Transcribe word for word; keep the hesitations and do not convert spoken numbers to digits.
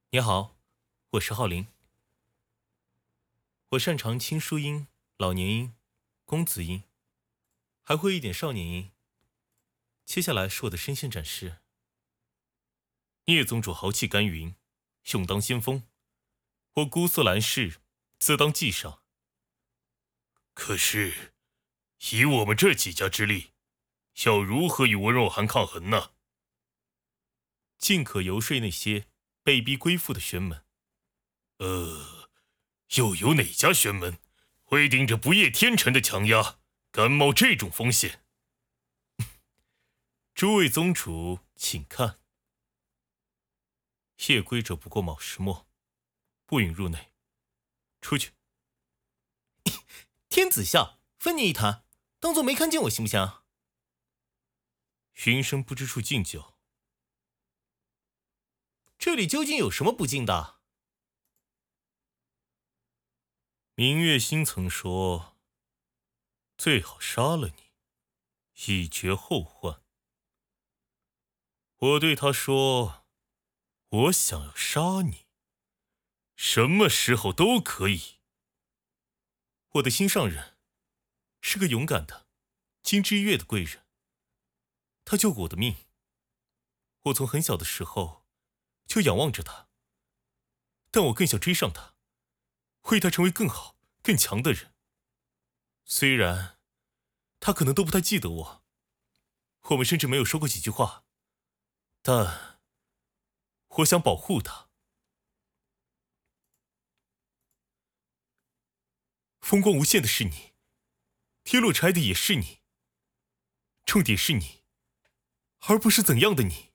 你好，我是浩林。我擅长轻舒音、老年音、公子音，还会一点少年音。接下来是我的声线展示。聂宗主豪气干云，勇当先锋。我姑苏兰氏，自当继上。 可是，以我们这几家之力，要如何与温若寒抗衡呢？ 尽可游说那些被逼归附的玄门。 呃，又有哪家玄门会顶着不夜天辰的强压，敢冒这种风险？ 诸位宗主，请看。夜归者不过卯时末，不允入内。出去。天子笑，分你一坛，当作没看见我行不行？云生不知处敬酒。这里究竟有什么不敬的？明月心曾说，最好杀了你，以绝后患。我对他说，我想要杀你，什么时候都可以。我的心上人是个勇敢的金枝玉叶的贵人，他救过我的命。我从很小的时候就仰望着他，但我更想追上他，为他成为更好更强的人。虽然他可能都不太记得我，我们甚至没有说过几句话，但我想保护他。风光无限的是你，跌落尘埃的也是你，重点是你，而不是怎样的你。